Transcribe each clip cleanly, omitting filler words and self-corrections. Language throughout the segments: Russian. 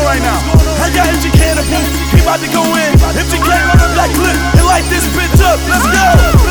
right now? I got MG Cannibal, he about to go in. MG came on the black clip and light this bitch up. Let's go.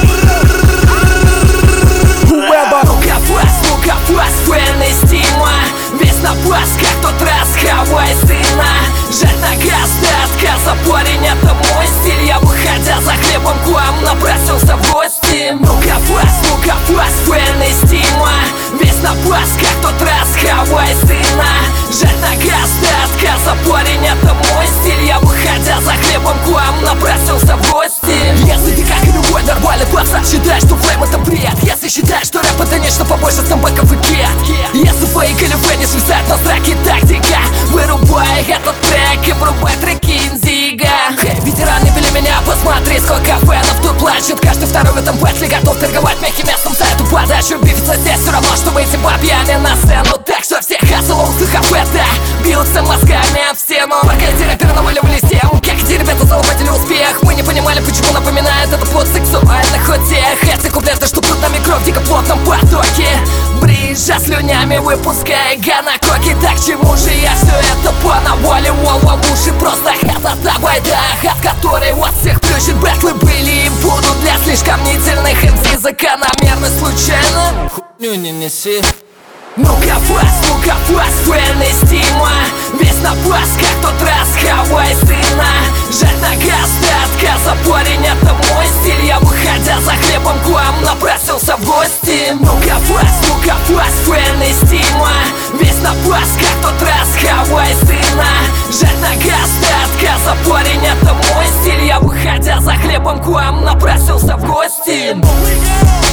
Ну-ка, фэны стима, весь на бас, как тот раз, хавай сына. Жать на газ до отказа, парень, это мой стиль. Я, выходя за хлебом к вам, набросился в гости. Ну-ка, фэны стима, весь на бас, как тот раз, хавай сына. Жать на газ до отказа, парень, это мой стиль. Я, выходя за хлебом к вам, набросился в гости. Если ты, как и любой нормальный пацан, считаешь, что флейм это бред, если считаешь, что рэп это нечто побольше стамбэков и кет, если твои галифе не свисают на треке тактика, вырубай этот трек и врубай треки Инзиго. Ветераны вели меня, посмотри, сколько фэнов тут плачет. Каждый второй в этом батле готов торговать мягким мясом за эту подачу. Бифиться здесь все равно, что выйти бабьями на сцену. Так что все хасл, услыхав это, бьются мозгами об стену. Пока эти рэперы намыливали тему, как эти ребята залопатили успех. Мы не понимали, почему напоминает это плод сексуальных утех. Эти куплеты, что тут нами кровь в дико плотном потоке, брызжа слюнями, выпуская ганакоки. Так чему же я все это понаволил? Уши просто это та байда, от которой от всех плющит. Бэтлы были и будут для слишком мнительных МС. Закономерно случайно хуйню не неси. Ну-ка, фэны стима, весь на бас, как тот раз, хавай сына. Жать на газ до отказа, парень, это мой стиль. Я, выходя за хлебом к вам, набросился в гости. Ну-ка, фэны стима, весь на бас, как тот раз, хавай сына. Жать на газ до отказа, парень, это мой стиль. Я, выходя за хлебом к вам, набросился в гости.